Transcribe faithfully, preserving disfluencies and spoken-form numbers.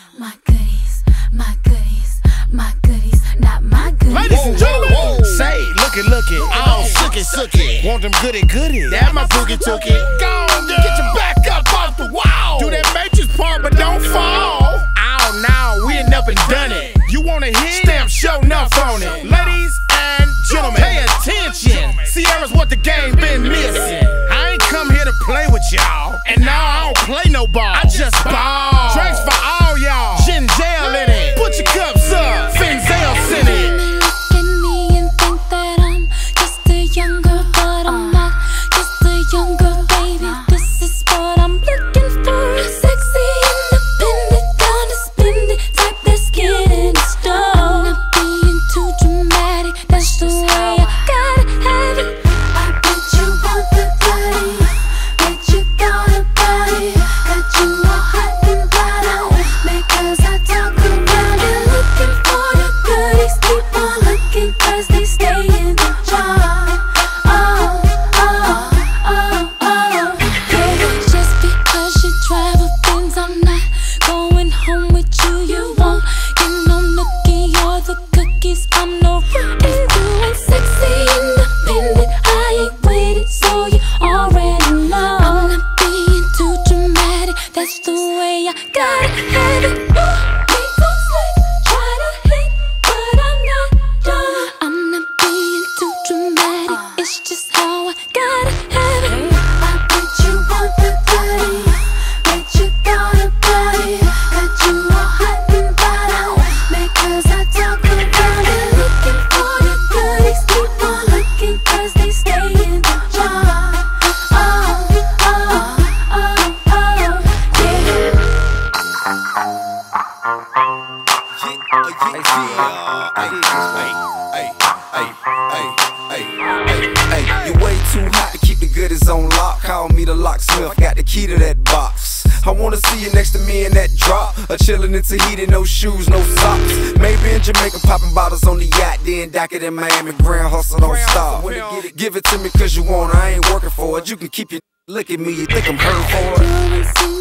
My goodies, my goodies, my goodies, not my goodies. Ladies and gentlemen, say, look it, look it, all sookie, sookie. Want them goody goody? That my boogie took it. Go on, get your back up off the wall. Do that matrix part, but don't fall. Oh no, we ain't never done it. You wanna hit? Stamp show enough on it. Ladies and gentlemen, pay attention. Sierra's what the game been missing. I ain't come here to play with y'all, and now I don't play no ball. I just ball. Drinks for all y'all. Gin jail in it. Put your cups up. Finzel send it. Look at me and think that I'm just a young girl, but I'm not just a young girl, baby. This is what I'm looking for. Sexy, independent, gonna spend it, type that's getting it started. I'm not being too dramatic, that's the way I gotta have it. I bet you want the body, bet you got a body, that you are hot and bothered, because I talk around and looking for the goodies. Keep on looking, cause they stay in the jar. Oh, oh, oh, oh. Yeah, just because you drive a Benz, I'm not going home with you. You won't get no nookie or the cookies. I'm no rookie. You ain't sexy, independent, I ain't with it, so you already know. I'm not being too dramatic, that's the way I gotta have it. Ain't no slick, try to hate, but I'm not done. I'm not being too dramatic, it's just how I gotta have it. I bet you want the body, bet you got a body, that you are hot and bothered, because I talk around and looking for the goodies. Keep on looking, cause they stay in the jar. Oh, oh, oh, oh, You way too hot to keep the goodies on lock. Call me the locksmith, got the key to that box. I wanna see you next to me in that drop, or chillin' in Tahiti, no shoes, no socks. Maybe in Jamaica, popping bottles on the yacht, then dock it in Miami, grand hustle don't stop. When get it, give it to me cause you want it, I ain't working for it. You can keep your look at me, you think I'm hurt for it. you ain't seen